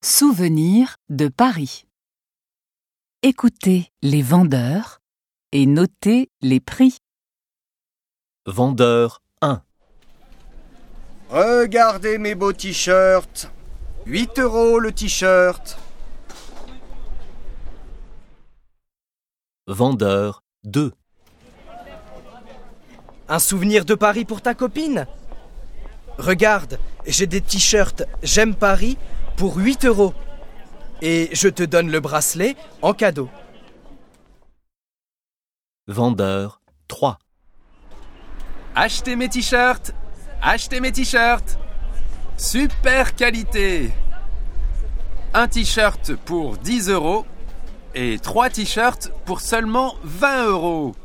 Souvenirs de Paris. Écoutez les vendeurs et notez les prix. Vendeur 1. Regardez mes beaux t-shirts. 8 € le t-shirt. Vendeur 2. Un souvenir de Paris pour ta copine? Regarde, j'ai des t-shirts J'aime Paris pour 8 €. Et je te donne le bracelet en cadeau. Vendeur 3. Achetez mes t-shirts! Achetez mes t-shirts! Super qualité! Un t-shirt pour 10 € et 3 t-shirts pour seulement 20 €.